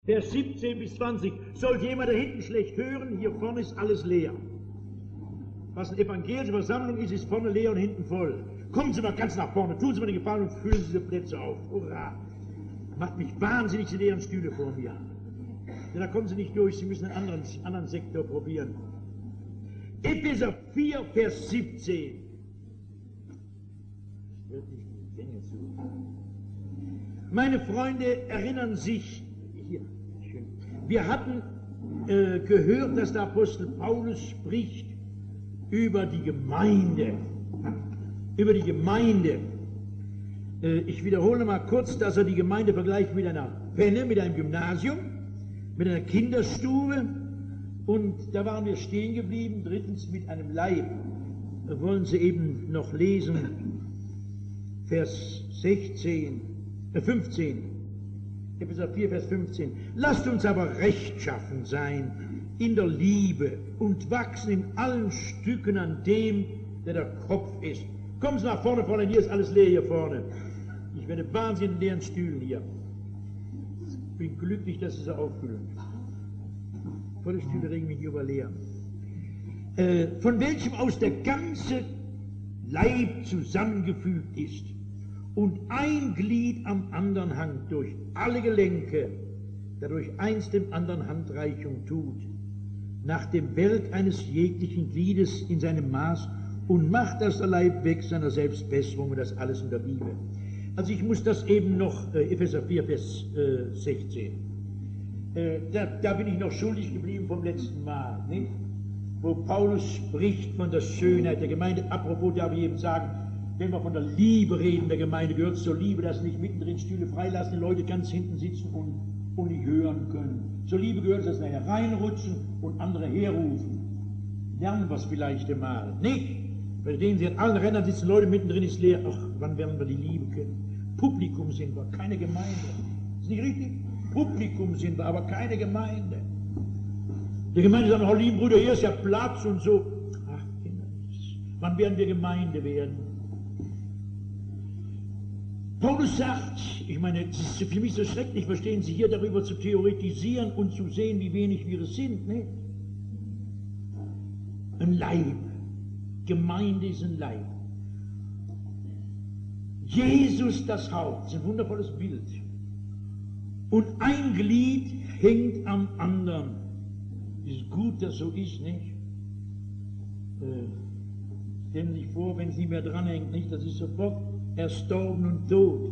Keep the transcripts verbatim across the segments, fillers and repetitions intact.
Vers siebzehn bis zwanzig. Sollte jemand da hinten schlecht hören, hier vorne ist alles leer. Was eine evangelische Versammlung ist, ist vorne leer und hinten voll. Kommen Sie mal ganz nach vorne, tun Sie mir den Gefallen und füllen Sie diese Plätze auf. Hurra! Macht mich wahnsinnig, die leeren Stühle vor mir. Ja, da kommen Sie nicht durch, Sie müssen einen anderen, anderen Sektor probieren. Epheser vier, Vers siebzehn. Hört nicht die Gänge zu. Meine Freunde erinnern sich, hier, schön. Wir hatten äh, gehört, dass der Apostel Paulus spricht über die Gemeinde. Über die Gemeinde. Äh, ich wiederhole mal kurz, dass er die Gemeinde vergleicht mit einer Penne, mit einem Gymnasium, mit einer Kinderstube. Und da waren wir stehen geblieben, drittens mit einem Leib. Da wollen Sie eben noch lesen, Vers sechzehn, äh fünfzehn, Epheser vier, Vers fünfzehn. Lasst uns aber rechtschaffen sein in der Liebe und wachsen in allen Stücken an dem, der der Kopf ist. Kommen Sie nach vorne, Fräulein, hier ist alles leer hier vorne. Ich werde wahnsinnig in leeren Stühlen hier. Ich bin glücklich, dass Sie sie auffüllen. Volle Stühle regen mich über leer. Äh, von welchem aus der ganze Leib zusammengefügt ist und ein Glied am anderen hangt durch alle Gelenke, dadurch eins dem anderen Handreichung tut, nach dem Werk eines jeglichen Gliedes in seinem Maß und macht, dass der Leib wächst seiner Selbstbesserung und das alles in der Liebe. Also ich muss das eben noch, äh, Epheser vier, Vers äh, sechzehn. Äh, da, da bin ich noch schuldig geblieben vom letzten Mal, nicht? Wo Paulus spricht von der Schönheit der Gemeinde. Apropos darf ich eben sagen, wenn wir von der Liebe reden, der Gemeinde gehört zur Liebe, dass nicht mittendrin Stühle freilassen, die Leute ganz hinten sitzen und, und nicht hören können. Zur Liebe gehört es, dass nachher reinrutschen und andere herrufen. Lernen wir es vielleicht einmal, nicht? Bei denen sie an allen Rändern sitzen, Leute mittendrin ist leer. Ach, wann werden wir die Liebe kennen? Publikum sind wir, keine Gemeinde. Ist nicht richtig? Publikum sind wir, aber keine Gemeinde. Die Gemeinde sagt, oh lieben Brüder, hier ist ja Platz und so. Ach, Kinder, wann werden wir Gemeinde werden? Paulus sagt, ich meine, es ist für mich so schrecklich, verstehen Sie, hier darüber zu theoretisieren und zu sehen, wie wenig wir es sind, ne? Ein Leib. Gemeinde ist ein Leib. Jesus das Haupt, das ist ein wundervolles Bild. Und ein Glied hängt am anderen. Ist gut, dass so ist, nicht? Äh, stellen Sie sich vor, wenn es nicht mehr dranhängt, nicht? Das ist sofort erstorben und tot.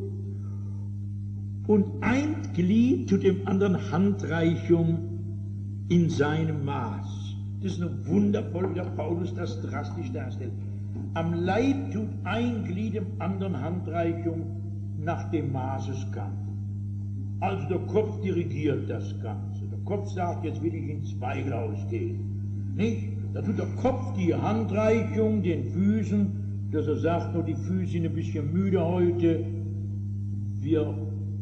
Und ein Glied tut dem anderen Handreichung in seinem Maß. Das ist nur wundervoll, wie der Paulus das drastisch darstellt. Am Leib tut ein Glied dem anderen Handreichung nach dem Maß es kann. Also der Kopf dirigiert das Ganze. Der Kopf sagt, jetzt will ich ins Zweiglaus gehen. Nicht? Da tut der Kopf die Handreichung den Füßen, dass er sagt, nur die Füße sind ein bisschen müde heute. Wir,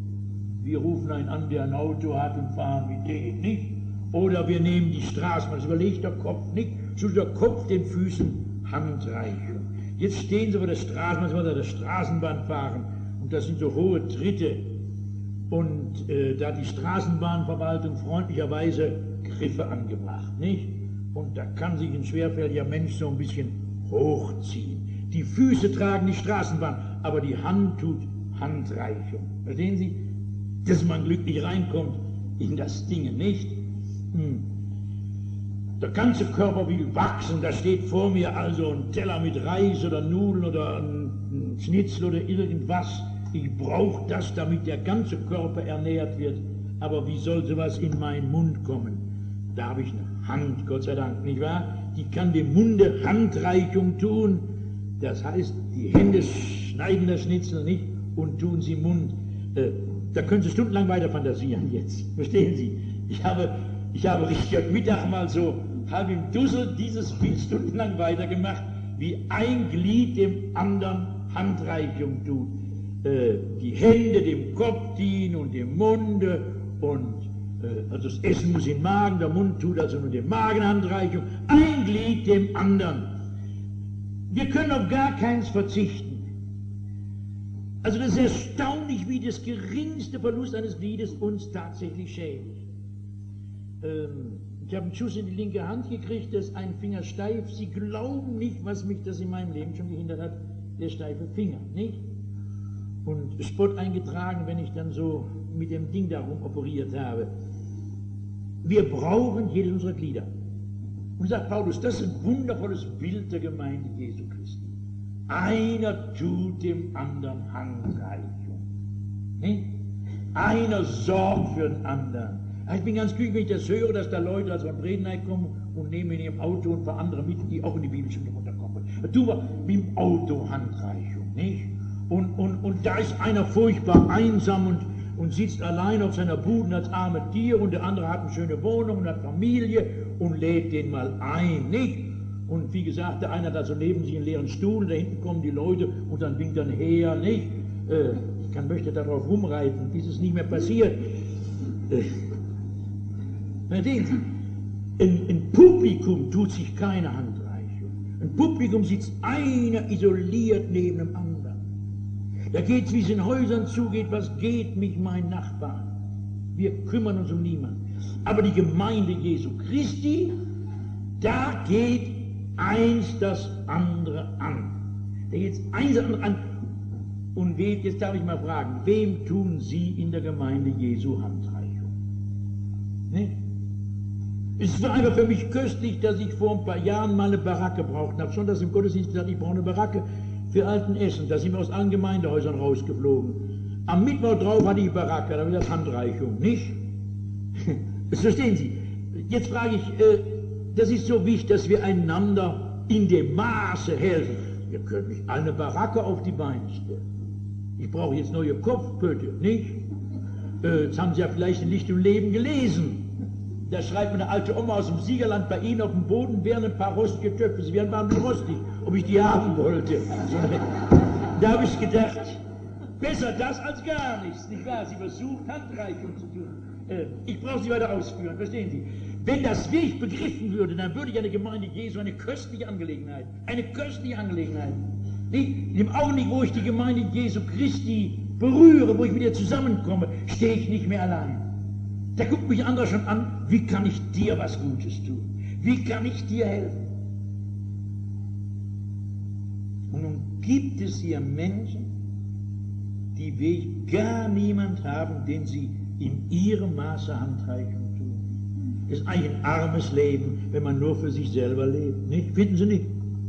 wir rufen einen an, der ein Auto hat und fahren mit dem, nicht? Oder wir nehmen die Straßenbahn. Das überlegt der Kopf nicht. So tut der Kopf den Füßen Handreichung. Jetzt stehen sie vor der Straßenbahn, sie wollen der Straßenbahn fahren. Und das sind so hohe Tritte. Und äh, da die Straßenbahnverwaltung freundlicherweise Griffe angebracht, nicht? Und da kann sich ein schwerfälliger Mensch so ein bisschen hochziehen. Die Füße tragen die Straßenbahn, aber die Hand tut Handreichung. Verstehen Sie? Dass man glücklich reinkommt in das Ding, nicht? Hm. Der ganze Körper will wachsen, da steht vor mir also ein Teller mit Reis oder Nudeln oder ein Schnitzel oder irgendwas. Ich brauche das, damit der ganze Körper ernährt wird. Aber wie soll sowas in meinen Mund kommen? Da habe ich eine Hand, Gott sei Dank, nicht wahr? Die kann dem Munde Handreichung tun. Das heißt, die Hände schneiden das Schnitzel nicht und tun sie im Mund. Äh, da können Sie stundenlang weiter fantasieren jetzt. Verstehen Sie? Ich habe, ich habe richtig heute Mittag mal so halb im Dussel dieses Bild stundenlang weitergemacht, wie ein Glied dem anderen Handreichung tut. Die Hände dem Kopf dienen und dem Munde und äh, also das Essen muss in den Magen, der Mund tut also nur dem Magen Handreichung, ein Glied dem anderen. Wir können auf gar keins verzichten. Also das ist erstaunlich, wie das geringste Verlust eines Gliedes uns tatsächlich schädigt. Ähm, ich habe einen Schuss in die linke Hand gekriegt, da ist ein Finger steif. Sie glauben nicht, was mich das in meinem Leben schon gehindert hat, der steife Finger, nicht? Und Spott eingetragen, wenn ich dann so mit dem Ding darum operiert habe. Wir brauchen jedes unserer Glieder. Und sagt Paulus, das ist ein wundervolles Bild der Gemeinde Jesu Christi. Einer tut dem anderen Handreichung. Nicht? Einer sorgt für den anderen. Ich bin ganz glücklich, wenn ich das höre, dass da Leute also von Bredeney kommen und nehmen in ihrem Auto ein paar andere mit, die auch in die Bibelschule runterkommen. Da tun wir mit dem Auto Handreichung, nicht? Und, und, und da ist einer furchtbar einsam und, und sitzt allein auf seiner Bude als arme Tier und der andere hat eine schöne Wohnung und hat Familie und lädt den mal ein, nicht? Und wie gesagt, der eine hat also neben sich einen leeren Stuhl und da hinten kommen die Leute und dann winkt dann her, nicht? Äh, ich kann, möchte darauf rumreiten, bis es nicht mehr passiert. Äh, Verstehen Sie? Ein, ein Publikum tut sich keine Handreichung. Ein Publikum sitzt einer isoliert neben dem anderen. Da geht es, wie es in Häusern zugeht, was geht mich mein Nachbar? Wir kümmern uns um niemanden. Aber die Gemeinde Jesu Christi, da geht eins das andere an. Da geht eins das andere an. Und wem, jetzt darf ich mal fragen, wem tun Sie in der Gemeinde Jesu Handreichung? Ne? Es war einfach für mich köstlich, dass ich vor ein paar Jahren mal eine Baracke brauchte. Ich habe schon das im Gottesdienst gesagt, ich brauche eine Baracke für Altenessen. Da sind wir aus allen Gemeindehäusern rausgeflogen. Am Mittwoch drauf hatte ich Baracke, da war das Handreichung, nicht? Das verstehen Sie. Jetzt frage ich, äh, das ist so wichtig, dass wir einander in dem Maße helfen. Ihr könnt nicht eine Baracke auf die Beine stellen. Ich brauche jetzt neue Kopfpötte, nicht? Äh, jetzt haben Sie ja vielleicht in Licht und Leben gelesen. Da schreibt mir eine alte Oma aus dem Siegerland, bei Ihnen auf dem Boden wären ein paar rostige Töpfe. Sie wären waren rostig, ob ich die haben wollte. Da habe ich gedacht, besser das als gar nichts, nicht wahr? Sie versucht, Handreichung zu tun. Äh, ich brauche Sie weiter ausführen, verstehen Sie? Wenn das wirklich begriffen würde, dann würde ich eine Gemeinde Jesu eine köstliche Angelegenheit, eine köstliche Angelegenheit. Nicht? In dem Augenblick, wo ich die Gemeinde Jesu Christi berühre, wo ich mit ihr zusammenkomme, stehe ich nicht mehr allein. Da guckt mich anderer schon an, wie kann ich dir was Gutes tun? Wie kann ich dir helfen? Und nun gibt es hier Menschen, die wirklich gar niemand haben, den sie in ihrem Maße Handreichung tun. Das ist eigentlich ein armes Leben, wenn man nur für sich selber lebt. Nicht? Finden Sie nicht?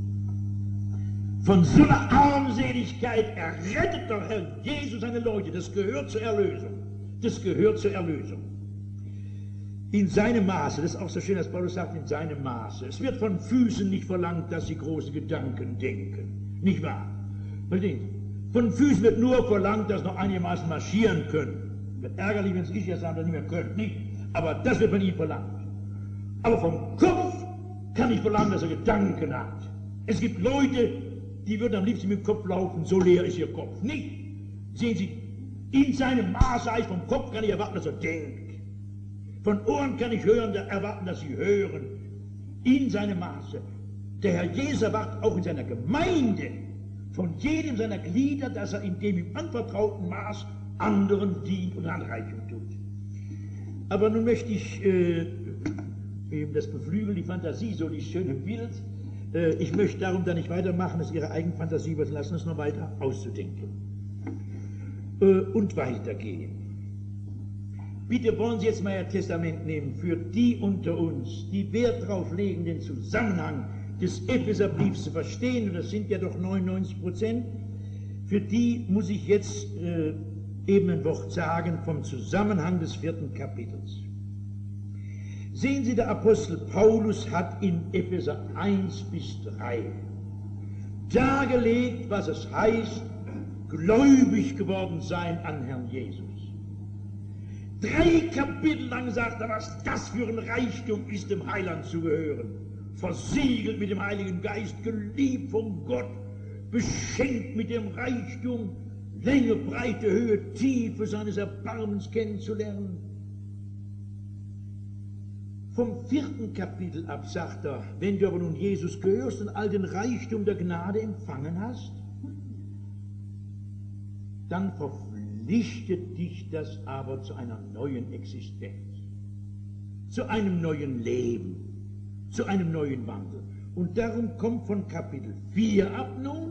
Von so einer Armseligkeit errettet doch Herr Jesus seine Leute. Das gehört zur Erlösung. Das gehört zur Erlösung. In seinem Maße, das ist auch so schön, dass Paulus sagt, in seinem Maße. Es wird von Füßen nicht verlangt, dass sie große Gedanken denken. Nicht wahr? Von Füßen wird nur verlangt, dass sie noch einigermaßen marschieren können. Wird ärgerlich, wenn es ich jetzt sagen, dass nicht mehr könnt, nicht? Aber das wird von ihm verlangt. Aber vom Kopf kann ich verlangen, dass er Gedanken hat. Es gibt Leute, die würden am liebsten mit dem Kopf laufen, so leer ist ihr Kopf. Nicht? Sehen Sie, in seinem Maße, vom Kopf kann ich erwarten, dass er denkt. Von Ohren kann ich hören, erwarten, dass sie hören. In seinem Maße. Der Herr Jesus erwartet auch in seiner Gemeinde von jedem seiner Glieder, dass er in dem ihm anvertrauten Maß anderen dient und Handreichung tut. Aber nun möchte ich äh, eben das beflügeln, die Fantasie, so dieses schöne Bild. Äh, ich möchte darum dann nicht weitermachen, es Ihre Eigenfantasie überlassen, es noch weiter auszudenken. Äh, und weitergehen. Bitte wollen Sie jetzt mal Ihr Testament nehmen für die unter uns, die Wert darauf legen, den Zusammenhang des Epheserbriefs zu verstehen, und das sind ja doch neunundneunzig Prozent. Für die muss ich jetzt äh, eben ein Wort sagen vom Zusammenhang des vierten Kapitels. Sehen Sie, der Apostel Paulus hat in Epheser eins bis drei dargelegt, was es heißt, gläubig geworden sein an Herrn Jesus. Drei Kapitel lang sagt er, was das für ein Reichtum ist, dem Heiland zu gehören. Versiegelt mit dem Heiligen Geist, geliebt von Gott, beschenkt mit dem Reichtum, Länge, Breite, Höhe, Tiefe seines Erbarmens kennenzulernen. Vom vierten Kapitel ab sagt er, wenn du aber nun Jesus gehörst und all den Reichtum der Gnade empfangen hast, dann verpflichtet dich das aber zu einer neuen Existenz. zu einem neuen Leben, zu einem neuen Wandel. Und darum kommt von Kapitel vier ab nun,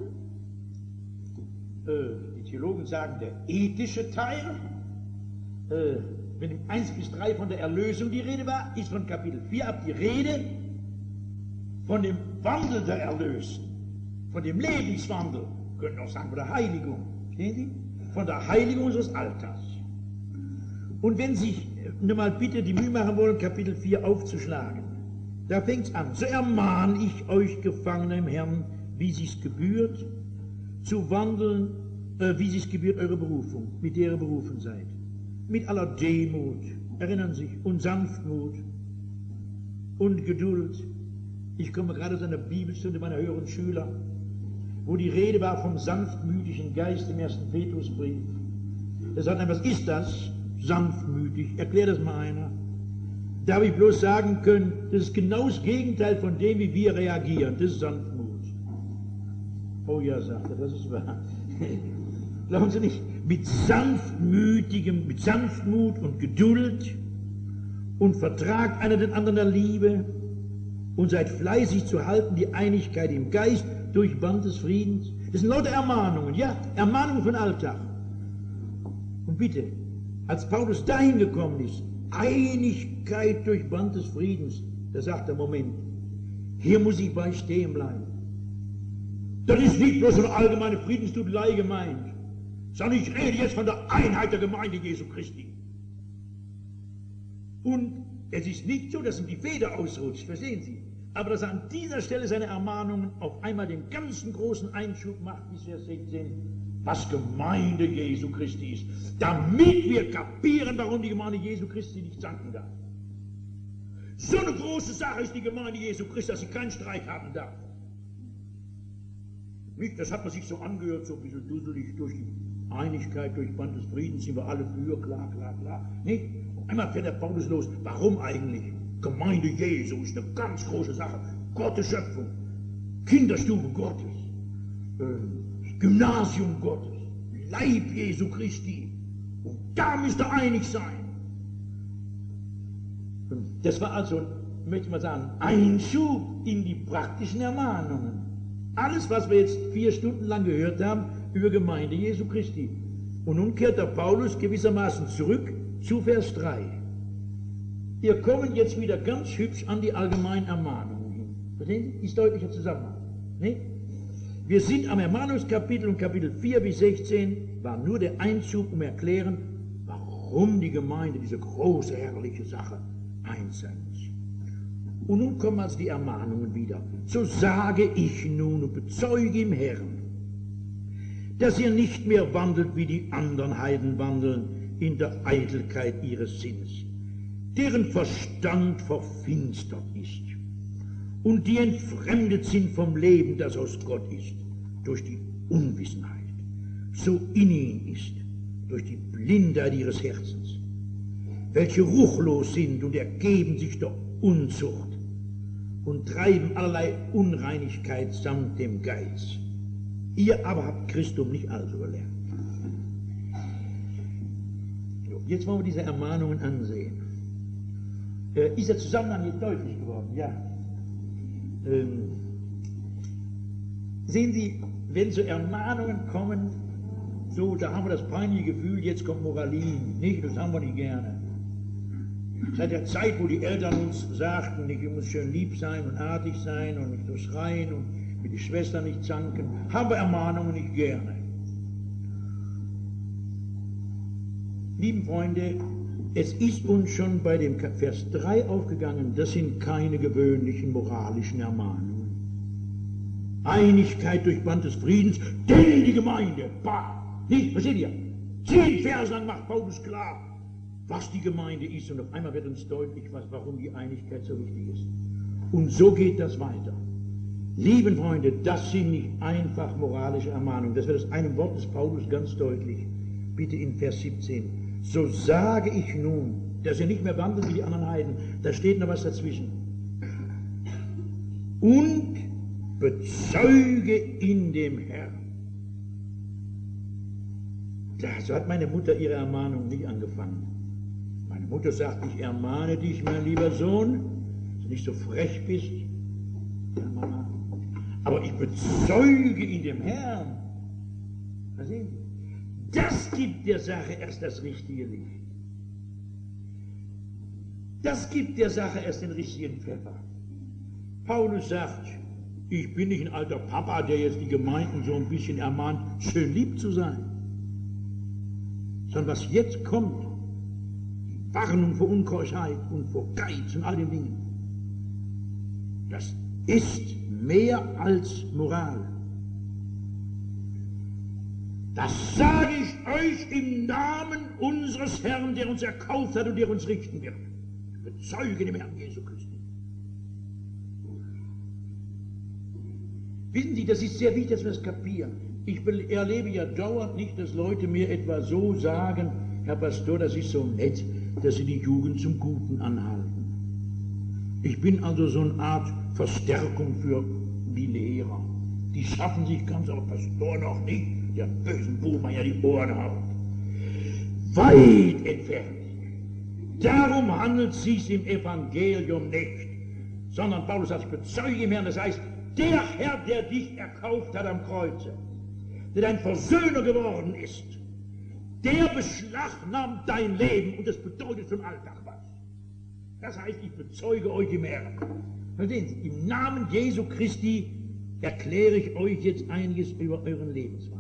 äh, die Theologen sagen, der ethische Teil. Äh, wenn im eins bis drei von der Erlösung die Rede war, ist von Kapitel vier ab die Rede von dem Wandel der Erlösten, von dem Lebenswandel, wir können auch sagen von der Heiligung, verstehen Sie? Von der Heiligung unseres Alters. Und wenn Sie sich nur mal bitte die Mühe machen wollen, Kapitel vier aufzuschlagen, da fängt es an. So ermahne ich euch, Gefangene im Herrn, wie sich's gebührt, zu wandeln, äh, wie sich's gebührt, eure Berufung, mit der ihr berufen seid. Mit aller Demut, erinnern Sie sich, und Sanftmut und Geduld. Ich komme gerade aus einer Bibelstunde meiner höheren Schüler, wo die Rede war vom sanftmütigen Geist im ersten Petrusbrief. Er sagt, was ist das? Sanftmütig. Erklär das mal einer. Da habe ich bloß sagen können, das ist genau das Gegenteil von dem, wie wir reagieren. Das ist Sanftmut. Oh ja, sagt er, das ist wahr. Glauben Sie nicht? Mit sanftmütigem, mit Sanftmut und Geduld und vertragt einer den anderen der Liebe und seid fleißig zu halten die Einigkeit im Geist durch Band des Friedens. Das sind lauter Ermahnungen, ja, Ermahnungen von Alltag. Und bitte, als Paulus dahin gekommen ist, Einigkeit durch Band des Friedens, da sagt er, Moment, hier muss ich bei stehen bleiben. Das ist nicht bloß eine allgemeine Friedenstudelei gemeint, sondern ich rede jetzt von der Einheit der Gemeinde Jesu Christi. Und es ist nicht so, dass ihm die Feder ausrutscht, verstehen Sie, aber dass er an dieser Stelle seine Ermahnungen auf einmal den ganzen großen Einschub macht, bis Vers sechzehn, was Gemeinde Jesu Christi ist, damit wir kapieren, warum die Gemeinde Jesu Christi nicht zanken darf. So eine große Sache ist die Gemeinde Jesu Christi, dass sie keinen Streit haben darf. Nicht, das hat man sich so angehört, so ein bisschen dusselig durch die Einigkeit, durch Band des Friedens sind wir alle für, klar, klar, klar. Nicht? Und einmal fährt der Paulus los. Warum eigentlich? Gemeinde Jesu ist eine ganz große Sache. Gottes Schöpfung, Kinderstube Gottes, äh, Gymnasium Gottes, Leib Jesu Christi. Und da müsst ihr einig sein. Das war also, möchte ich mal sagen, Einschub in die praktischen Ermahnungen. Alles, was wir jetzt vier Stunden lang gehört haben über Gemeinde Jesu Christi. Und nun kehrt der Paulus gewissermaßen zurück zu Vers drei. Wir kommen jetzt wieder ganz hübsch an die allgemeinen Ermahnungen hin. Verstehen Sie? Ist deutlicher Zusammenhang. Nicht? Wir sind am Ermahnungskapitel und Kapitel vier bis sechzehn war nur der Einzug, um erklären, warum die Gemeinde diese große, herrliche Sache eins sein muss. Und nun kommen also die Ermahnungen wieder. So sage ich nun und bezeuge im Herrn, dass ihr nicht mehr wandelt, wie die anderen Heiden wandeln, in der Eitelkeit ihres Sinnes, deren Verstand verfinstert ist und die entfremdet sind vom Leben, das aus Gott ist, durch die Unwissenheit, so in ihnen ist, durch die Blindheit ihres Herzens, welche ruchlos sind und ergeben sich der Unzucht und treiben allerlei Unreinigkeit samt dem Geiz. Ihr aber habt Christum nicht also gelernt. So, jetzt wollen wir diese Ermahnungen ansehen. Äh, ist der Zusammenhang jetzt deutlich geworden? Ja. Ähm, sehen Sie, wenn so Ermahnungen kommen, so, da haben wir das peinliche Gefühl, jetzt kommt Moralin. Nicht, das haben wir nicht gerne. Seit der Zeit, wo die Eltern uns sagten, ich muss schön lieb sein und artig sein und nicht so schreien und mit den Schwestern nicht zanken, haben wir Ermahnungen nicht gerne. Lieben Freunde, es ist uns schon bei dem Vers drei aufgegangen, das sind keine gewöhnlichen moralischen Ermahnungen. Einigkeit durch Band des Friedens, denn die Gemeinde, bah, nicht, versteht ihr? Zehn Verse lang macht Paulus klar, was die Gemeinde ist, und auf einmal wird uns deutlich, was, warum die Einigkeit so wichtig ist. Und so geht das weiter. Lieben Freunde, das sind nicht einfach moralische Ermahnungen, das wird aus einem Wort des Paulus ganz deutlich. Bitte in Vers siebzehn. So sage ich nun, dass ihr nicht mehr wandelt wie die anderen Heiden, da steht noch was dazwischen. Und bezeuge in dem Herrn. So hat meine Mutter ihre Ermahnung nicht angefangen. Meine Mutter sagt, ich ermahne dich, mein lieber Sohn, dass du nicht so frech bist. Ja, Mama. Aber ich bezeuge in dem Herrn. Verstehen Sie? Das gibt der Sache erst das richtige Licht. Das gibt der Sache erst den richtigen Pfeffer. Paulus sagt, ich bin nicht ein alter Papa, der jetzt die Gemeinden so ein bisschen ermahnt, schön lieb zu sein. Sondern was jetzt kommt, die Warnung vor Unkeuschheit und vor Geiz und all den Dingen, das ist mehr als Moral. Das sage ich euch im Namen unseres Herrn, der uns erkauft hat und der uns richten wird. Ich bezeuge dem Herrn Jesu Christi. Wissen Sie, das ist sehr wichtig, dass wir das kapieren. Ich erlebe ja dauernd nicht, dass Leute mir etwa so sagen, Herr Pastor, das ist so nett, dass Sie die Jugend zum Guten anhalten. Ich bin also so eine Art Verstärkung für die Lehrer. Die schaffen sich ganz, aber Pastor noch nicht, der bösen Buhmeier die Ohren haut. Weit entfernt. Darum handelt es sich im Evangelium nicht, sondern Paulus sagt, ich bezeuge im Herrn, das heißt, der Herr, der dich erkauft hat am Kreuze, der dein Versöhner geworden ist, der beschlagnahmt dein Leben und das bedeutet zum Alltag was. Das heißt, ich bezeuge euch im Herrn. Verstehen Sie, im Namen Jesu Christi erkläre ich euch jetzt einiges über euren Lebenswandel.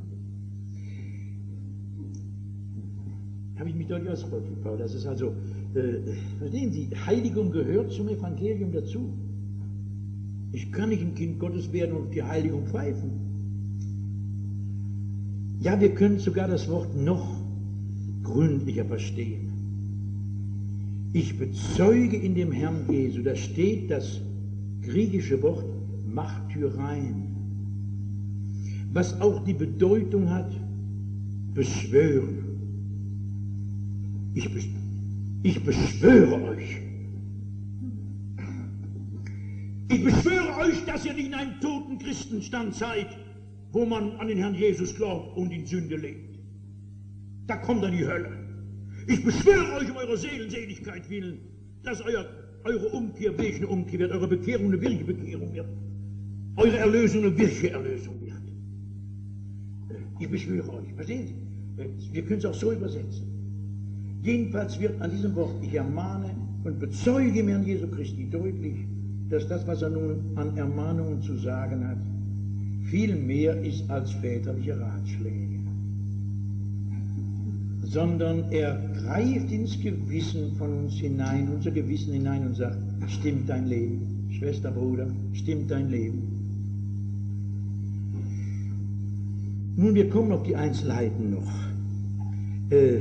Habe ich mich deutlich ausgedrückt, Paul? Das ist also, äh, verstehen Sie, Heiligung gehört zum Evangelium dazu. Ich kann nicht ein Kind Gottes werden und die Heiligung pfeifen. Ja, wir können sogar das Wort noch gründlicher verstehen. Ich bezeuge in dem Herrn Jesu, da steht das griechische Wort Martyrein, was auch die Bedeutung hat, beschwören. Ich, besch ich beschwöre euch. Ich beschwöre euch, dass ihr nicht in einem toten Christenstand seid, wo man an den Herrn Jesus glaubt und in Sünde lebt. Da kommt dann die Hölle. Ich beschwöre euch um eure Seelenseligkeit willen, dass euer, eure Umkehr wirklich eine Umkehr wird, eure Bekehrung eine wirkliche Bekehrung wird, eure Erlösung eine wirkliche Erlösung wird. Ich beschwöre euch, verstehen Sie? Wir können es auch so übersetzen. Jedenfalls wird an diesem Wort, ich ermahne und bezeuge im Herrn Jesu Christi deutlich, dass das, was er nun an Ermahnungen zu sagen hat, viel mehr ist als väterliche Ratschläge, sondern er greift ins Gewissen von uns hinein, unser Gewissen hinein und sagt, stimmt dein Leben, Schwester, Bruder, stimmt dein Leben. Nun, wir kommen auf die Einzelheiten noch. Äh,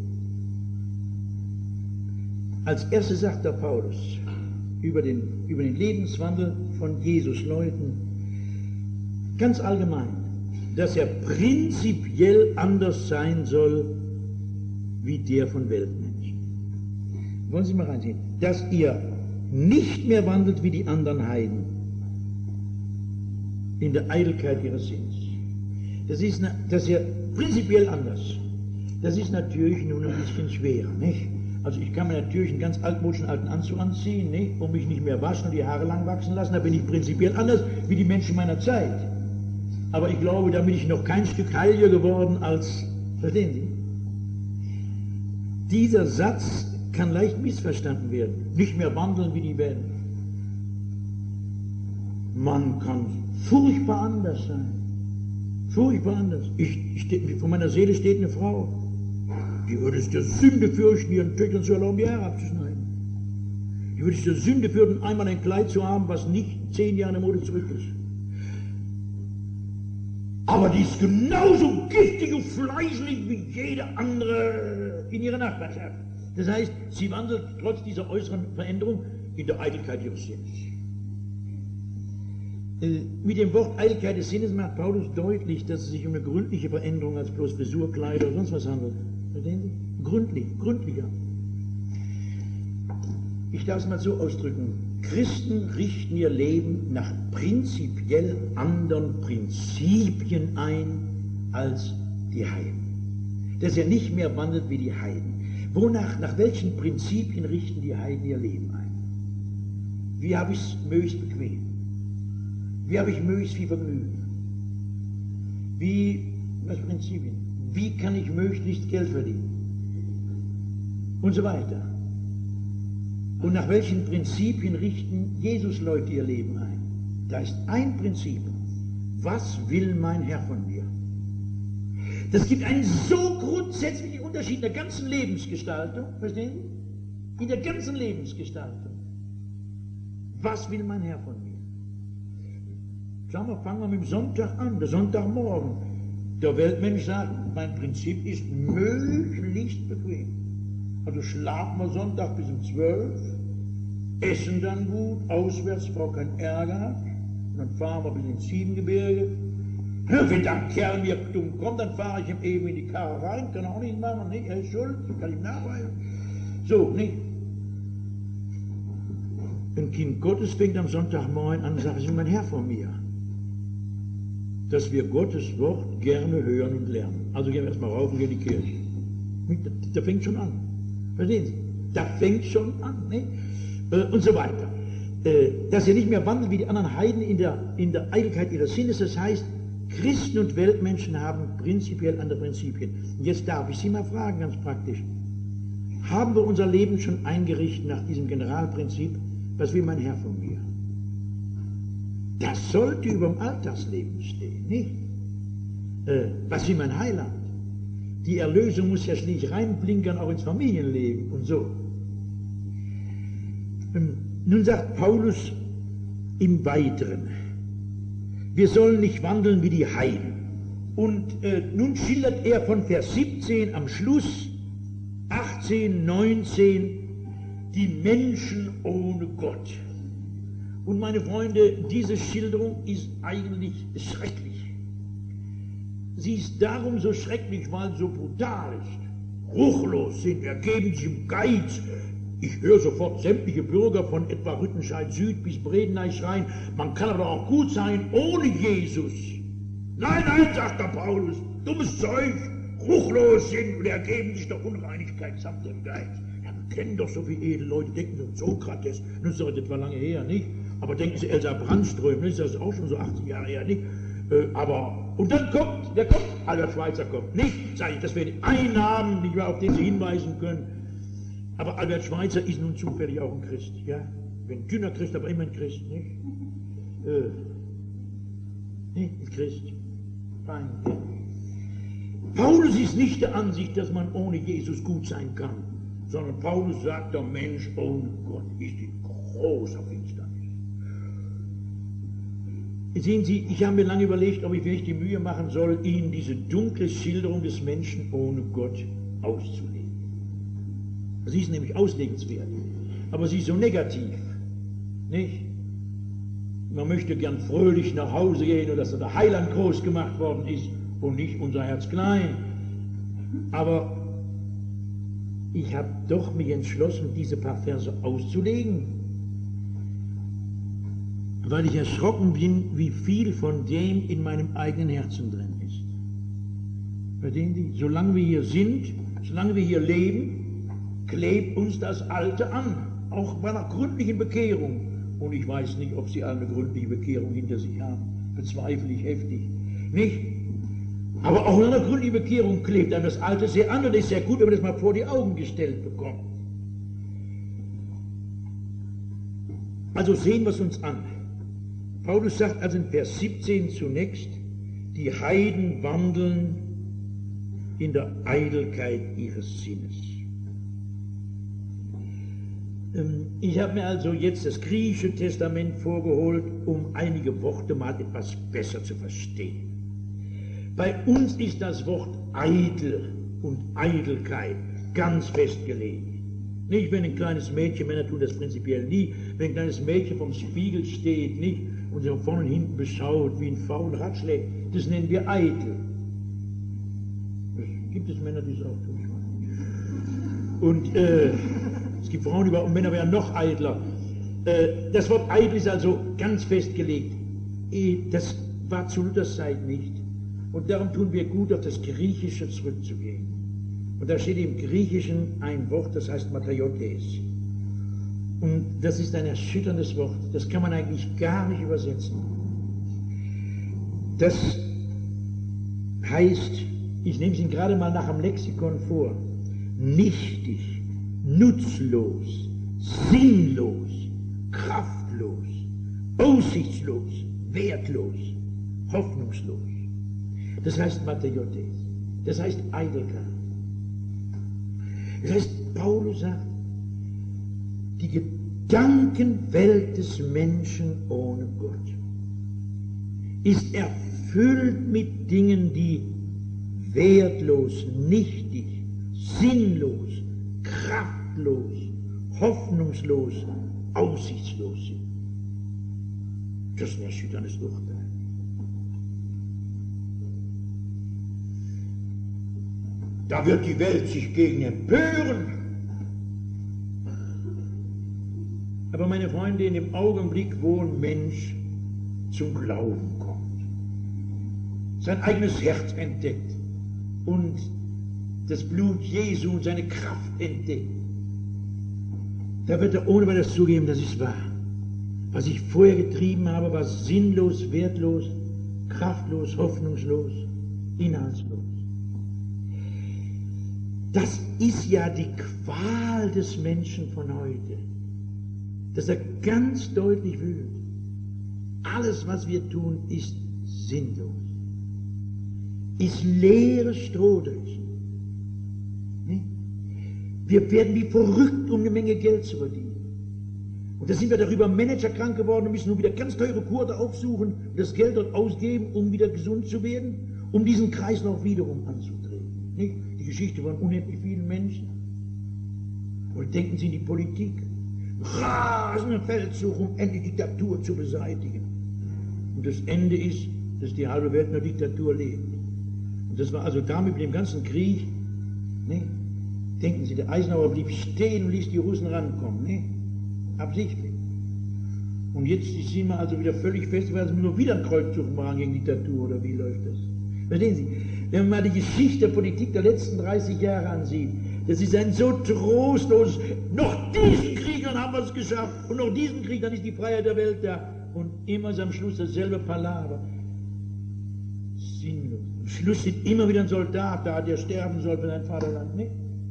als erstes sagt der Paulus über den, über den Lebenswandel von Jesus-Leuten ganz allgemein, dass er prinzipiell anders sein soll wie der von Weltmenschen. Wollen Sie mal reinsehen? Dass ihr nicht mehr wandelt wie die anderen Heiden in der Eitelkeit ihres Sinns. Das ist, das ist ja prinzipiell anders. Das ist natürlich nun ein bisschen schwer, nicht? Also ich kann mir natürlich einen ganz altmodischen alten Anzug anziehen, nicht? Und mich nicht mehr waschen und die Haare lang wachsen lassen, da bin ich prinzipiell anders wie die Menschen meiner Zeit. Aber ich glaube, da bin ich noch kein Stück heiliger geworden als, verstehen Sie? Dieser Satz kann leicht missverstanden werden. Nicht mehr wandeln wie die Welt. Man kann furchtbar anders sein. Furchtbar anders. Ich, ich, vor meiner Seele steht eine Frau, die würde es der Sünde fürchten, ihren Töchtern zu erlauben, die Haare abzuschneiden. Die würde es der Sünde fürchten, einmal ein Kleid zu haben, was nicht zehn Jahre in der Mode zurück ist. Aber die ist genauso giftig und fleischlich wie jede andere in ihrer Nachbarschaft. Das heißt, sie wandelt trotz dieser äußeren Veränderung in der Eitelkeit ihres Sinnes. Äh, mit dem Wort Eitelkeit des Sinnes macht Paulus deutlich, dass es sich um eine gründliche Veränderung als bloß Frisurkleider oder sonst was handelt. Verstehen Sie? Gründlich, gründlicher. Ich darf es mal so ausdrücken. Christen richten ihr Leben nach prinzipiell anderen Prinzipien ein als die Heiden. Dass er nicht mehr wandelt wie die Heiden. Wonach, nach welchen Prinzipien richten die Heiden ihr Leben ein? Wie habe ich es möglichst bequem? Wie habe ich möglichst viel Vergnügen? Wie, was Prinzipien? Wie kann ich möglichst Geld verdienen? Und so weiter. Und nach welchen Prinzipien richten Jesus-Leute ihr Leben ein? Da ist ein Prinzip. Was will mein Herr von mir? Das gibt einen so grundsätzlichen Unterschied in der ganzen Lebensgestaltung, verstehen Sie? In der ganzen Lebensgestaltung. Was will mein Herr von mir? Schauen wir, fangen wir mit dem Sonntag an, der Sonntagmorgen. Der Weltmensch sagt, mein Prinzip ist möglichst bequem. Also schlafen wir Sonntag bis um zwölf, essen dann gut, auswärts, Frau keinen Ärger hat, und dann fahren wir bis ins Siebengebirge. Wenn der Kerl mir dumm kommt, dann fahre ich ihm eben in die Karre rein, kann er auch nicht machen, nicht? Er ist schuld, kann ich nachweisen. So, nicht? Ein Kind Gottes fängt am Sonntagmorgen an und sagt, es ist mein Herr von mir. Dass wir Gottes Wort gerne hören und lernen. Also gehen wir erstmal rauf und gehen in die Kirche. Da, da fängt schon an. Verstehen Sie? Da fängt schon an. Nicht? Und so weiter. Dass er nicht mehr wandelt wie die anderen Heiden in der, in der Eitelkeit ihres Sinnes. Das heißt, Christen und Weltmenschen haben prinzipiell andere Prinzipien. Und jetzt darf ich Sie mal fragen, ganz praktisch. Haben wir unser Leben schon eingerichtet nach diesem Generalprinzip, was will mein Herr von mir? Das sollte über dem Alltagsleben stehen, nicht? Äh, was will mein Heiland? Die Erlösung muss ja schließlich reinblinkern, auch ins Familienleben und so. Ähm, nun sagt Paulus im Weiteren, wir sollen nicht wandeln wie die Heiden. Und äh, nun schildert er von Vers siebzehn am Schluss, achtzehn, neunzehn, die Menschen ohne Gott. Und meine Freunde, diese Schilderung ist eigentlich schrecklich. Sie ist darum so schrecklich, weil sie so brutal ist. Ruchlos sind, ergeben sich im Geiz. Ich höre sofort sämtliche Bürger von etwa Rüttenscheid Süd bis Bredeney schreien, man kann aber auch gut sein ohne Jesus. Nein, nein, sagt der Paulus, dummes Zeug, ruchlos sind und ergeben sich der Unreinigkeit samt dem Geiz. Ja, wir kennen doch so viele edle Leute, denken Sie an Sokrates, nun ist das etwa lange her, nicht? Aber denken Sie, Elsa Brandström, das ist auch schon so achtzig Jahre her, nicht? Äh, aber, und dann kommt, wer kommt? Albert Schweitzer kommt. Nicht, sage ich, das wäre ein Namen, nicht mehr, auf den Sie hinweisen können. Aber Albert Schweitzer ist nun zufällig auch ein Christ, ja? Wenn dünner Christ, aber immer ein Christ, nicht? Äh, nicht, ein Christ. Fein, ja. Paulus ist nicht der Ansicht, dass man ohne Jesus gut sein kann, sondern Paulus sagt, der Mensch ohne Gott ist in großer Finsternis. Sehen Sie, ich habe mir lange überlegt, ob ich mir nicht die Mühe machen soll, Ihnen diese dunkle Schilderung des Menschen ohne Gott auszulegen. Sie ist nämlich auslegenswert, aber sie ist so negativ, nicht? Man möchte gern fröhlich nach Hause gehen oder dass der Heiland groß gemacht worden ist und nicht unser Herz klein. Aber ich habe doch mich entschlossen, diese paar Verse auszulegen, weil ich erschrocken bin, wie viel von dem in meinem eigenen Herzen drin ist. Verstehen Sie? Solange wir hier sind, solange wir hier leben, klebt uns das Alte an, auch bei einer gründlichen Bekehrung. Und ich weiß nicht, ob Sie alle eine gründliche Bekehrung hinter sich haben. Bezweifle ich heftig. Nicht? Aber auch in einer gründlichen Bekehrung klebt einem das Alte sehr an und ist sehr gut, wenn man das mal vor die Augen gestellt bekommt. Also sehen wir es uns an. Paulus sagt also in Vers siebzehn zunächst, die Heiden wandeln in der Eitelkeit ihres Sinnes. Ich habe mir also jetzt das griechische Testament vorgeholt, um einige Worte mal etwas besser zu verstehen. Bei uns ist das Wort eitel und Eitelkeit ganz festgelegt. Nicht, wenn ein kleines Mädchen, Männer tun das prinzipiell nie, wenn ein kleines Mädchen vom Spiegel steht, nicht, und sich von vorne und hinten beschaut, wie ein faulen Ratschlägt, das nennen wir eitel. Das gibt es Männer, die es auch tun. Und äh, es gibt Frauen, die und Männer wären noch eitler. Äh, das Wort eitel ist also ganz festgelegt. Das war zu Luthers Zeit nicht. Und darum tun wir gut, auf das Griechische zurückzugehen. Und da steht im Griechischen ein Wort, das heißt Matriotes. Und das ist ein erschütterndes Wort, das kann man eigentlich gar nicht übersetzen. Das heißt, ich nehme es Ihnen gerade mal nach dem Lexikon vor, nichtig, nutzlos, sinnlos, kraftlos, aussichtslos, wertlos, hoffnungslos. Das heißt Matriotes, das heißt Eitelkeit. Das heißt, Paulus sagt, die Gedankenwelt des Menschen ohne Gott ist erfüllt mit Dingen, die wertlos, nichtig, sinnlos, kraftlos, hoffnungslos, aussichtslos sind. Das ist ein erschütterndes Urteil. Da wird die Welt sich gegen empören. Aber meine Freunde, in dem Augenblick, wo ein Mensch zum Glauben kommt, sein eigenes Herz entdeckt und das Blut Jesu und seine Kraft entdeckt, da wird er ohne weiteres zugeben, das ist wahr. Was ich vorher getrieben habe, war sinnlos, wertlos, kraftlos, hoffnungslos, inhaltslos. Das ist ja die Qual des Menschen von heute, dass er ganz deutlich fühlt, alles, was wir tun, ist sinnlos, ist leeres Strohdöschen. Wir werden wie verrückt, um eine Menge Geld zu verdienen. Und da sind wir darüber managerkrank geworden und müssen nun wieder ganz teure Kurse aufsuchen und das Geld dort ausgeben, um wieder gesund zu werden, um diesen Kreislauf wiederum anzutreten. Nicht? Die Geschichte von unendlich vielen Menschen. Und denken Sie in die Politik. Rasender Feldzug, um endlich Diktatur zu beseitigen. Und das Ende ist, dass die halbe Welt in der Diktatur lebt. Und das war also damit mit dem ganzen Krieg. Ne? Denken Sie, der Eisenhower blieb stehen und ließ die Russen rankommen. Ne? Absichtlich. Und jetzt sind wir also wieder völlig fest, weil sie nur wieder einen Kreuzzug machen gegen Diktatur, oder wie läuft das? Verstehen Sie? Wenn man mal die Geschichte der Politik der letzten dreißig Jahre ansieht, das ist ein so trostlos, noch diesen Krieg, dann haben wir es geschafft, und noch diesen Krieg, dann ist die Freiheit der Welt da. Und immer ist am Schluss dasselbe Palaver. Sinnlos. Am Schluss sind immer wieder ein Soldat da, der sterben soll für sein Vaterland. Ne?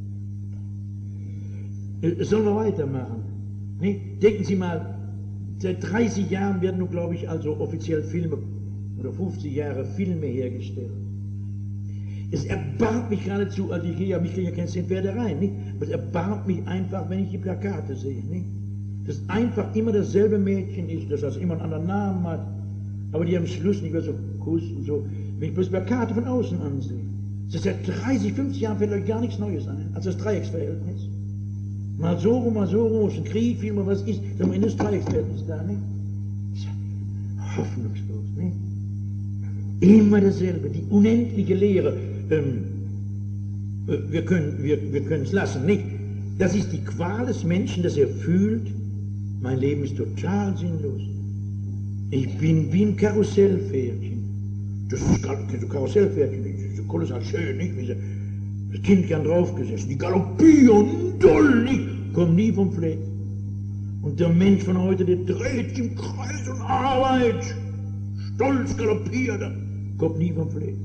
Sollen wir weitermachen? Ne? Denken Sie mal, seit dreißig Jahren werden nun, glaube ich, also offiziell Filme, oder fünfzig Jahre Filme hergestellt. Es erbarmt mich geradezu, also ich gehe ja, mich kriege ja kein Cent Wert rein, nicht? Aber es erbarmt mich einfach, wenn ich die Plakate sehe, nicht? Dass einfach immer dasselbe Mädchen ist, das also immer einen anderen Namen hat, aber die am Schluss nicht mehr so kussen, so, wenn ich bloß Plakate von außen ansehe. Das ist seit dreißig, fünfzig Jahren fällt euch gar nichts Neues ein, als das Dreiecksverhältnis. Mal so rum, mal so rum, es ist ein Krieg, viel mal was ist, am Ende das Dreiecksverhältnis da, nicht? Das ist ja hoffnungslos, nicht? Immer dasselbe, die unendliche Lehre. Ähm, wir können wir, wir können es lassen, nicht? Das ist die Qual des Menschen, dass er fühlt, mein Leben ist total sinnlos. Ich bin wie ein Karussellpferdchen. Das ist gar kein Karussellpferdchen, das ist so kolossal schön, nicht? Das Kind gern draufgesessen, die galoppieren doll, nicht? Kommen nie vom Fleck. Und der Mensch von heute, der dreht sich im Kreis und arbeitet, stolz galoppiert, kommt nie vom Fleck.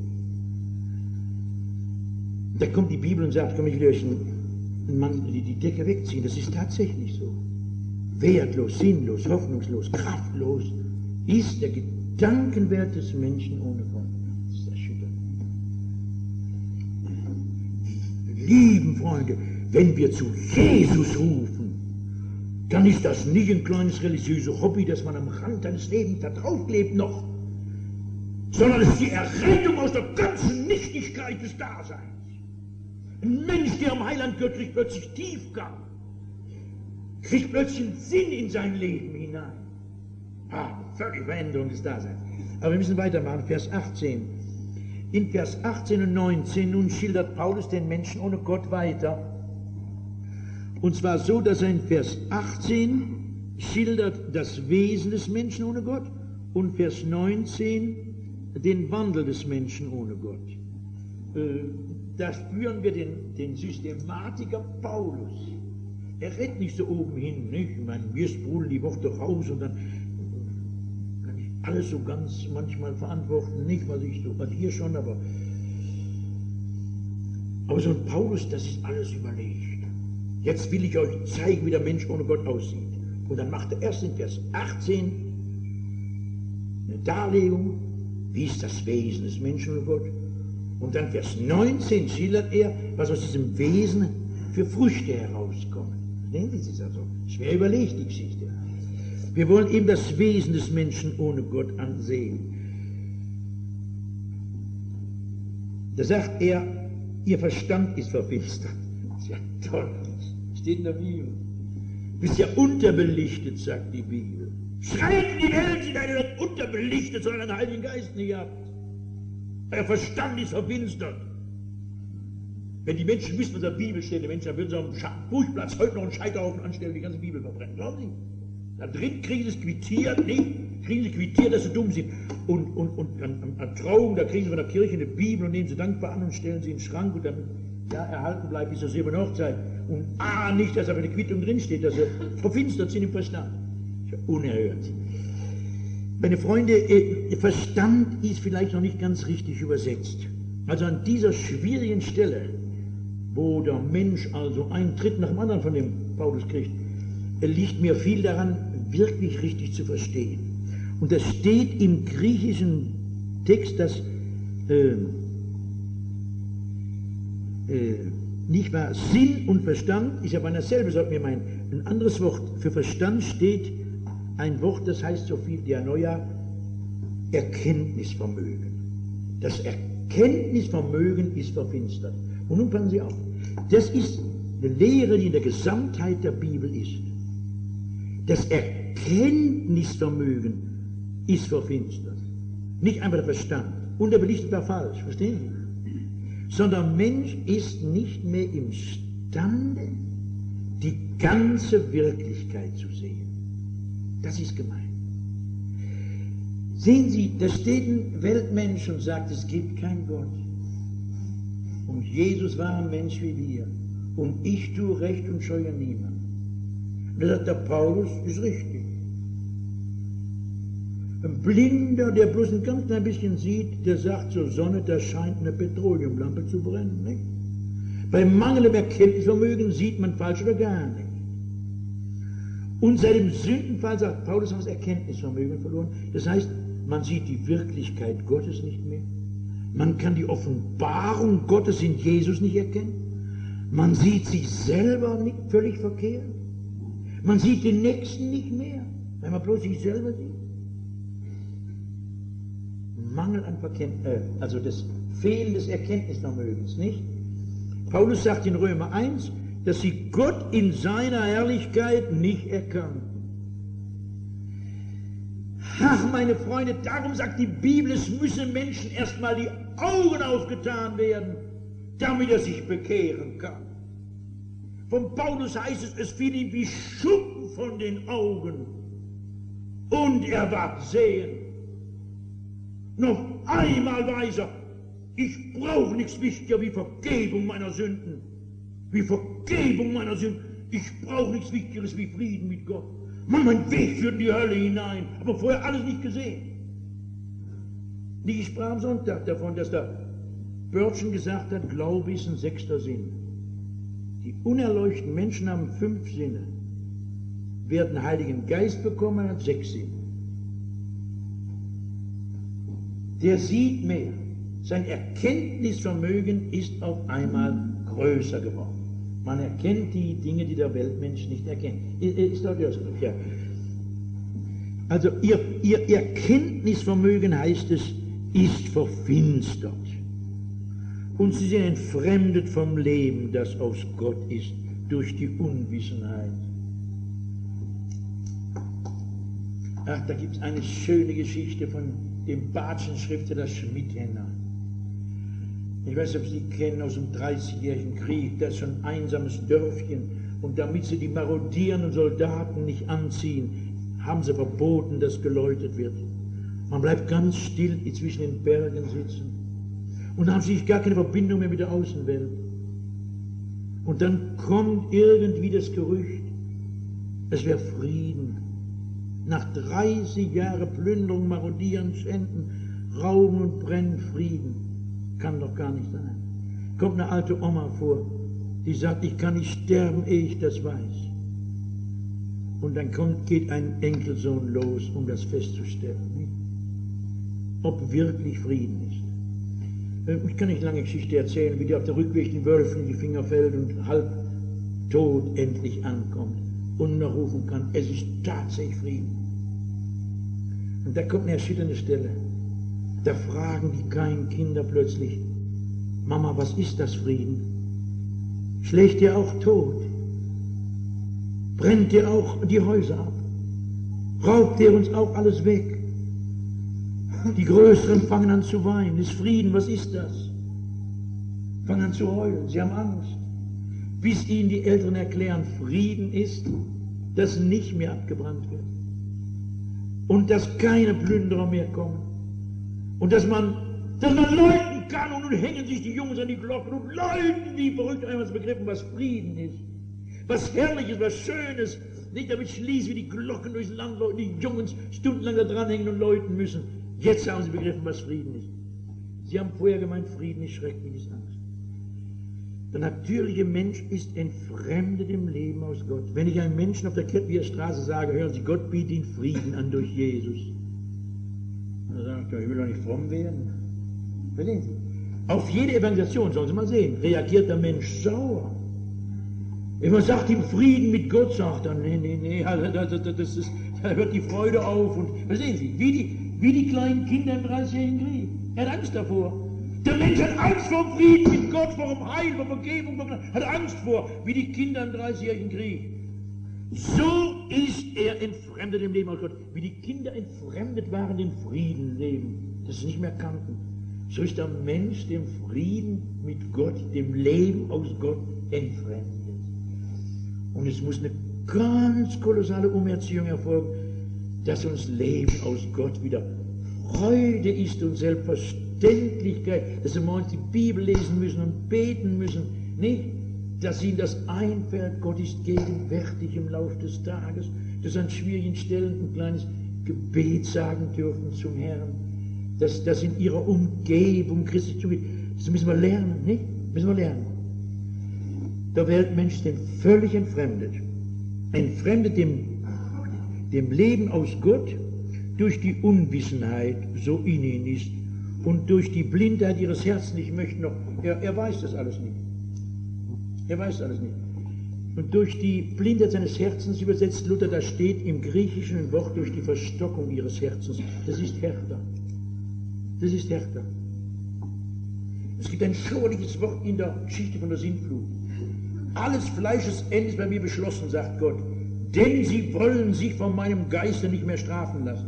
Da kommt die Bibel und sagt, komm, ich will euch einen Mann die, die Decke wegziehen. Das ist tatsächlich so. Wertlos, sinnlos, hoffnungslos, kraftlos ist der Gedankenwert des Menschen ohne Gott. Das ist erschütternd. Lieben Freunde, wenn wir zu Jesus rufen, dann ist das nicht ein kleines religiöses Hobby, das man am Rand deines Lebens da draufklebt noch, sondern es ist die Errettung aus der ganzen Nichtigkeit des Daseins. Ein Mensch, der am Heiland gehört, kriegt plötzlich Tiefgang, kriegt plötzlich einen Sinn in sein Leben hinein. Ah, eine völlige Veränderung des Daseins. Aber wir müssen weitermachen, Vers achtzehn. In Vers achtzehn und neunzehn nun schildert Paulus den Menschen ohne Gott weiter. Und zwar so, dass er in Vers achtzehn schildert das Wesen des Menschen ohne Gott und Vers neunzehn den Wandel des Menschen ohne Gott. da spüren wir den, den Systematiker Paulus. Er redet nicht so oben hin, nicht? Ich meine, wir sprudeln die Worte raus und dann kann ich alles so ganz manchmal verantworten, nicht, was ich so, was hier schon, aber, aber so ein Paulus, das ist alles überlegt. Jetzt will ich euch zeigen, wie der Mensch ohne Gott aussieht. Und dann macht er erst in Vers achtzehn eine Darlegung, wie ist das Wesen des Menschen ohne Gott. Und dann Vers neunzehn schildert er, was aus diesem Wesen für Früchte herauskommen. Verstehen Sie, das ist also schwer überlegt, die Geschichte. Wir wollen eben das Wesen des Menschen ohne Gott ansehen. Da sagt er, ihr Verstand ist verfinstert. Das ist ja toll. Steht in der Bibel. Du bist ja unterbelichtet, sagt die Bibel. Schreit in die Welt, sie seid unterbelichtet, sondern den Heiligen Geist nicht habt. Euer Verstand ist verfinstert. Wenn die Menschen wissen, was in der Bibel steht, die Menschen, dann würden sie auf dem Burgplatz heute noch einen Scheiterhaufen anstellen, die ganze Bibel verbrennen. Glauben Sie? Da drin kriegen sie es quittiert, nicht? Kriegen sie quittiert, dass sie dumm sind. Und, und, und an, an Trauung, da kriegen sie von der Kirche eine Bibel und nehmen sie dankbar an und stellen sie in den Schrank und damit ja, erhalten bleibt bis zur silbernen Hochzeit. Und ah, nicht, dass aber eine Quittung drinsteht, dass sie verfinstert sind im Verstand. Das ist ja unerhört. Meine Freunde, Verstand ist vielleicht noch nicht ganz richtig übersetzt. Also an dieser schwierigen Stelle, wo der Mensch also einen Tritt nach dem anderen von dem Paulus kriegt, liegt mir viel daran, wirklich richtig zu verstehen. Und das steht im griechischen Text, dass äh, äh, nicht wahr, Sinn und Verstand ist ja beinahe dasselbe, sagt mir mein. Ein anderes Wort für Verstand steht ein Wort, das heißt so viel, Dianoia, Erkenntnisvermögen. Das Erkenntnisvermögen ist verfinstert. Und nun passen Sie auf, das ist eine Lehre, die in der Gesamtheit der Bibel ist. Das Erkenntnisvermögen ist verfinstert. Nicht einfach der Verstand. Unterbelichtet war falsch, verstehen Sie? Sondern Mensch ist nicht mehr imstande, die ganze Wirklichkeit zu sehen. Das ist gemein. Sehen Sie, da steht ein Weltmensch und sagt, es gibt keinen Gott. Und Jesus war ein Mensch wie wir. Und ich tue Recht und scheue niemanden. Und da sagt der Paulus, ist richtig. Ein Blinder, der bloß ein ganz klein bisschen sieht, der sagt zur Sonne, da scheint eine Petroleumlampe zu brennen. Nicht? Bei mangelndem Erkenntnisvermögen sieht man falsch oder gar nicht. Und seit dem Sündenfall, sagt Paulus, haben wir das Erkenntnisvermögen verloren. Das heißt, man sieht die Wirklichkeit Gottes nicht mehr. Man kann die Offenbarung Gottes in Jesus nicht erkennen. Man sieht sich selber nicht völlig verkehrt. Man sieht den Nächsten nicht mehr, weil man bloß sich selber sieht. Mangel an Verkenntnis, äh, also das Fehlen des Erkenntnisvermögens, nicht? Paulus sagt in Römer eins, dass sie Gott in seiner Herrlichkeit nicht erkannten. Ach, meine Freunde, darum sagt die Bibel, es müssen Menschen erstmal die Augen aufgetan werden, damit er sich bekehren kann. Von Paulus heißt es, es fiel ihm wie Schuppen von den Augen und er ward sehen. Noch einmal weiß er, ich brauche nichts wichtiger wie Vergebung meiner Sünden. Wie Vergebung meiner Sünden. Ich brauche nichts Wichtigeres wie Frieden mit Gott. Mann, mein Weg führt in die Hölle hinein, aber vorher alles nicht gesehen. Ich sprach am Sonntag davon, dass der Börtchen gesagt hat, Glaube ist ein sechster Sinn. Die unerleuchteten Menschen haben fünf Sinne. Wer den Heiligen Geist bekommen hat, sechs Sinne. Der sieht mehr. Sein Erkenntnisvermögen ist auf einmal größer geworden. Man erkennt die Dinge, die der Weltmensch nicht erkennt. Ist doch das, ja. Also ihr, ihr Erkenntnisvermögen, heißt es, ist verfinstert. Und sie sind entfremdet vom Leben, das aus Gott ist, durch die Unwissenheit. Ach, da gibt es eine schöne Geschichte von dem Badschen Schriftsteller Schmidhenner. Ich weiß nicht, ob Sie kennen, aus dem dreißigjährigen Krieg, das ist schon ein einsames Dörfchen. Und damit sie die marodierenden Soldaten nicht anziehen, haben sie verboten, dass geläutet wird. Man bleibt ganz still zwischen den Bergen sitzen. und haben sich gar keine Verbindung mehr mit der Außenwelt. Und dann kommt irgendwie das Gerücht, es wäre Frieden. Nach dreißig Jahren Plünderung, Marodieren, Schänden, Rauben und Brennen, Frieden. Kann doch gar nicht sein. Kommt eine alte Oma vor, die sagt, ich kann nicht sterben, ehe ich das weiß. Und dann kommt, geht ein Enkelsohn los, um das festzustellen, nicht? Ob wirklich Frieden ist. Ich kann nicht lange Geschichte erzählen, wie der auf der Rückweg den Wölfen in die Finger fällt und halb tot endlich ankommt und noch rufen kann, es ist tatsächlich Frieden. Und da kommt eine erschütternde Stelle. Da fragen die kleinen Kinder plötzlich, Mama, was ist das Frieden? Schlägt ihr auch tot? Brennt ihr auch die Häuser ab? Raubt ihr uns auch alles weg? Die Größeren fangen an zu weinen. Ist Frieden, was ist das? Fangen an zu heulen, sie haben Angst. Bis ihnen die Älteren erklären, Frieden ist, dass nicht mehr abgebrannt wird. Und dass keine Plünderer mehr kommen. Und dass man, dass man läuten kann, und nun hängen sich die Jungs an die Glocken und läuten wie verrückt, einmal zu begriffen, was Frieden ist. Was Herrliches, was Schönes. Nicht damit schließen, wie die Glocken durchs Land läuten, die Jungs stundenlang da dranhängen und läuten müssen. Jetzt haben sie begriffen, was Frieden ist. Sie haben vorher gemeint, Frieden ist schrecklich, ist Angst. Der natürliche Mensch ist entfremdet im Leben aus Gott. Wenn ich einem Menschen auf der Kettwiger Straße sage, hören Sie, Gott bietet Ihnen Frieden an durch Jesus. Dann sagt er, ich will doch nicht fromm werden. Verstehen Sie? Auf jede Evangelisation, sollen Sie mal sehen, reagiert der Mensch sauer. Wenn man sagt ihm Frieden mit Gott, sagt er, nee, nee, nee, das, das, das ist, da hört die Freude auf. Und verstehen Sie, wie die, wie die kleinen Kinder im dreißigjährigen Krieg. Er hat Angst davor. Der Mensch hat Angst vor dem Frieden mit Gott, vor dem Heil, vor Vergebung, vor, hat Angst vor, wie die Kinder im dreißigjährigen Krieg. So ist er entfremdet im Leben aus Gott, wie die Kinder entfremdet waren im Frieden leben, das sie nicht mehr kannten. So ist der Mensch dem Frieden mit Gott, dem Leben aus Gott entfremdet. Und es muss eine ganz kolossale Umerziehung erfolgen, dass uns Leben aus Gott wieder Freude ist und Selbstverständlichkeit, dass wir morgens die Bibel lesen müssen und beten müssen, nicht, dass ihnen das einfällt, Gott ist gegenwärtig im Lauf des Tages, dass an schwierigen Stellen ein kleines Gebet sagen dürfen zum Herrn, dass das in ihrer Umgebung Christus zugeht. Das müssen wir lernen, nicht? Müssen wir lernen. Der Weltmensch ist dem völlig entfremdet. Entfremdet dem, dem Leben aus Gott durch die Unwissenheit, so in ihn ist, und durch die Blindheit ihres Herzens. Ich möchte noch, er, er weiß das alles nicht. Er weiß alles nicht. Und durch die Blindheit seines Herzens, übersetzt Luther, da steht im Griechischen ein Wort, durch die Verstockung ihres Herzens. Das ist härter. Das ist härter. Es gibt ein schauerliches Wort in der Geschichte von der Sintflut. Alles Fleisches Ende ist bei mir beschlossen, sagt Gott, denn sie wollen sich von meinem Geiste nicht mehr strafen lassen.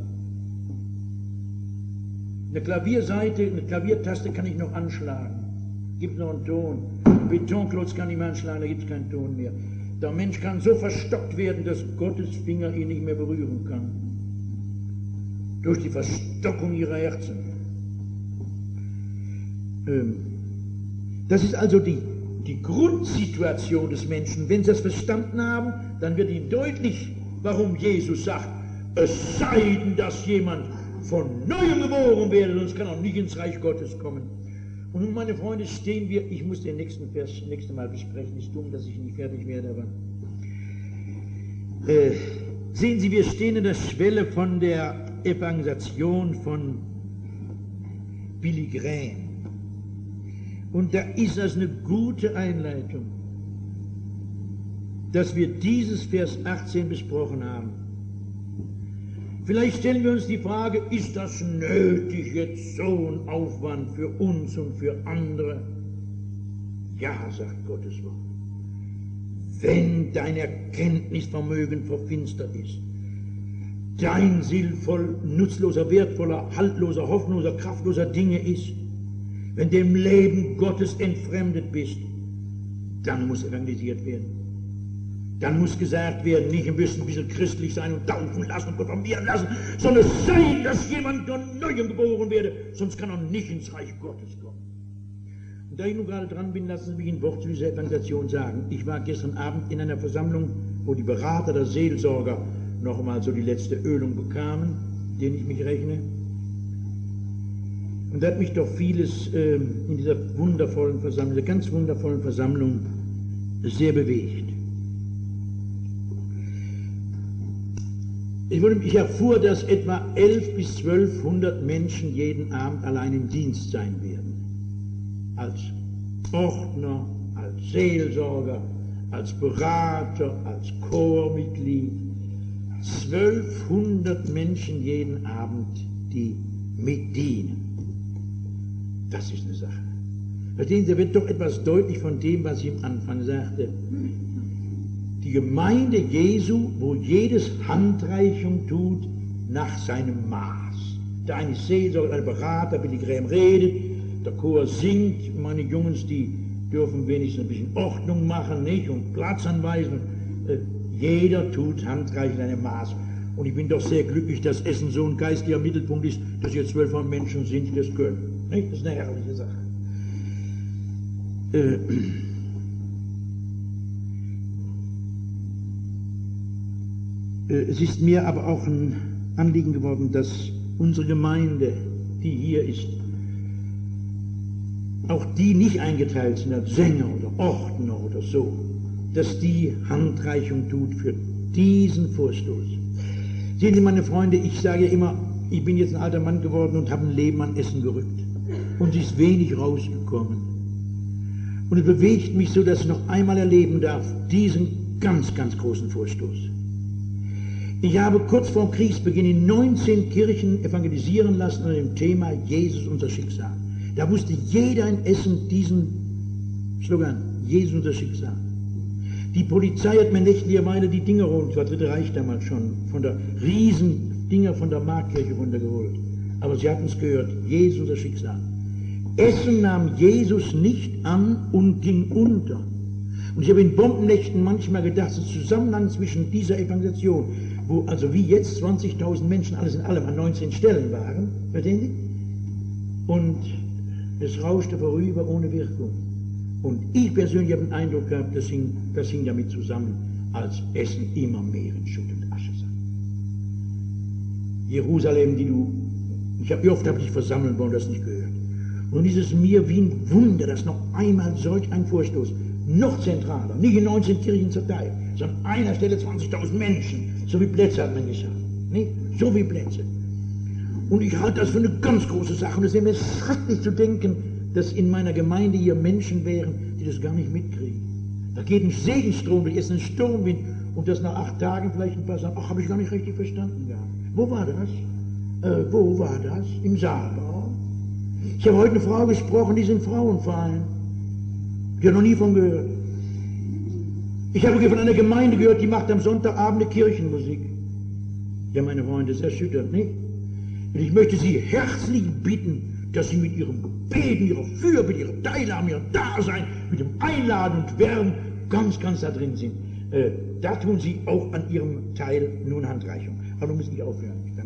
Eine Klavierseite, eine Klaviertaste kann ich noch anschlagen. Gibt noch einen Ton. Ein Betonklotz kann ich mehr anschlagen, da gibt es keinen Ton mehr. Der Mensch kann so verstockt werden, dass Gottes Finger ihn nicht mehr berühren kann. Durch die Verstockung ihrer Herzen. Ähm, das ist also die, die Grundsituation des Menschen. Wenn Sie das verstanden haben, dann wird Ihnen deutlich, warum Jesus sagt, es sei denn, dass jemand von Neuem geboren werde, sonst kann auch nicht ins Reich Gottes kommen. Und nun, meine Freunde, stehen wir, ich muss den nächsten Vers nächste Mal besprechen, ist dumm, dass ich nicht fertig werde, aber äh, sehen Sie, wir stehen an der Schwelle von der Evangelisation von Billy Graham. Und da ist das eine gute Einleitung, dass wir dieses Vers achtzehn besprochen haben. Vielleicht stellen wir uns die Frage, ist das nötig, jetzt so ein Aufwand für uns und für andere? Ja, sagt Gottes Wort. Wenn dein Erkenntnisvermögen verfinstert ist, dein Sinn voll nutzloser, wertvoller, haltloser, hoffnungsloser, kraftloser Dinge ist, wenn du dem Leben Gottes entfremdet bist, dann muss evangelisiert werden. Dann muss gesagt werden, nicht ein bisschen, ein bisschen christlich sein und taufen lassen und konfirmieren lassen, sondern es sei, dass jemand von Neuem geboren werde, sonst kann er nicht ins Reich Gottes kommen. Da ich nun gerade dran bin, lassen Sie mich ein Wort zu dieser Evangelisation sagen. Ich war gestern Abend in einer Versammlung, wo die Berater der Seelsorger noch mal so die letzte Ölung bekamen, denen ich mich rechne. Und da hat mich doch vieles äh, in dieser wundervollen Versammlung, dieser ganz wundervollen Versammlung sehr bewegt. Ich, wurde, ich erfuhr, dass etwa elf bis zwölfhundert Menschen jeden Abend allein im Dienst sein werden. Als Ordner, als Seelsorger, als Berater, als Chormitglied. zwölfhundert Menschen jeden Abend, die mitdienen. Das ist eine Sache. Verstehen Sie, da wird doch etwas deutlich von dem, was ich am Anfang sagte. Die Gemeinde Jesu, wo jedes Handreichung tut nach seinem Maß. Der eine ist Seelsorger, der eine Berater, Billy Graham redet, der Chor singt, meine Jungs, die dürfen wenigstens ein bisschen Ordnung machen, nicht? Und Platz anweisen. Äh, jeder tut handreichend seinem Maß. Und ich bin doch sehr glücklich, dass Essen so ein geistlicher Mittelpunkt ist, dass hier zwölfhundert Menschen sind, die das können. Nicht? Das ist eine herrliche Sache. Äh, Es ist mir aber auch ein Anliegen geworden, dass unsere Gemeinde, die hier ist, auch die nicht eingeteilt sind als Sänger oder Ordner oder so, dass die Handreichung tut für diesen Vorstoß. Sehen Sie, meine Freunde, ich sage immer, ich bin jetzt ein alter Mann geworden und habe ein Leben an Essen gerückt. Und es ist wenig rausgekommen. Und es bewegt mich so, dass ich noch einmal erleben darf, diesen ganz, ganz großen Vorstoß. Ich habe kurz vor Kriegsbeginn in neunzehn Kirchen evangelisieren lassen unter dem Thema Jesus unser Schicksal. Da wusste jeder in Essen diesen Slogan, Jesus unser Schicksal. Die Polizei hat mir nächtlicherweise die Dinger geholt, das war Dritte Reich damals schon, von der riesen Dinger von der Marktkirche runtergeholt. Aber sie hatten es gehört, Jesus unser Schicksal. Essen nahm Jesus nicht an und ging unter. Und ich habe in Bombennächten manchmal gedacht, das Zusammenhang zwischen dieser Evangelisation, wo also wie jetzt zwanzigtausend Menschen alles in allem an neunzehn Stellen waren, verstehen Sie? Und es rauschte vorüber ohne Wirkung. Und ich persönlich habe den Eindruck gehabt, das hing, das hing damit zusammen, als Essen immer mehr in Schutt und Asche sei. Jerusalem, die du, ich habe, wie oft habe ich dich versammeln wollen, das nicht gehört. Und es ist mir wie ein Wunder, dass noch einmal solch ein Vorstoß, noch zentraler, nicht in neunzehn Kirchen zerteilt, sondern an einer Stelle zwanzigtausend Menschen, so wie Plätze hat man geschafft, nicht? So wie Plätze. Und ich halte das für eine ganz große Sache und es ist mir schrecklich zu denken, dass in meiner Gemeinde hier Menschen wären, die das gar nicht mitkriegen. Da geht ein Segenstrom, da ist ein Sturmwind und das nach acht Tagen vielleicht ein paar sagen, ach, habe ich gar nicht richtig verstanden gehabt. Wo war das? Äh, wo war das? Im Saalbau. Ich habe heute eine Frau gesprochen, die ist in Frauenverein. Ich habe noch nie von gehört. Ich habe von einer Gemeinde gehört, die macht am Sonntagabend eine Kirchenmusik. Ja, meine Freunde, das erschüttert, nicht? Und ich möchte Sie herzlich bitten, dass Sie mit Ihrem Gebet, mit Ihrer Fürbitte, Ihrem Teilhaben, Ihrem Dasein, mit dem Einladen und Werben ganz, ganz da drin sind. Äh, da tun Sie auch an Ihrem Teil nun Handreichung. Aber du musst nicht aufhören.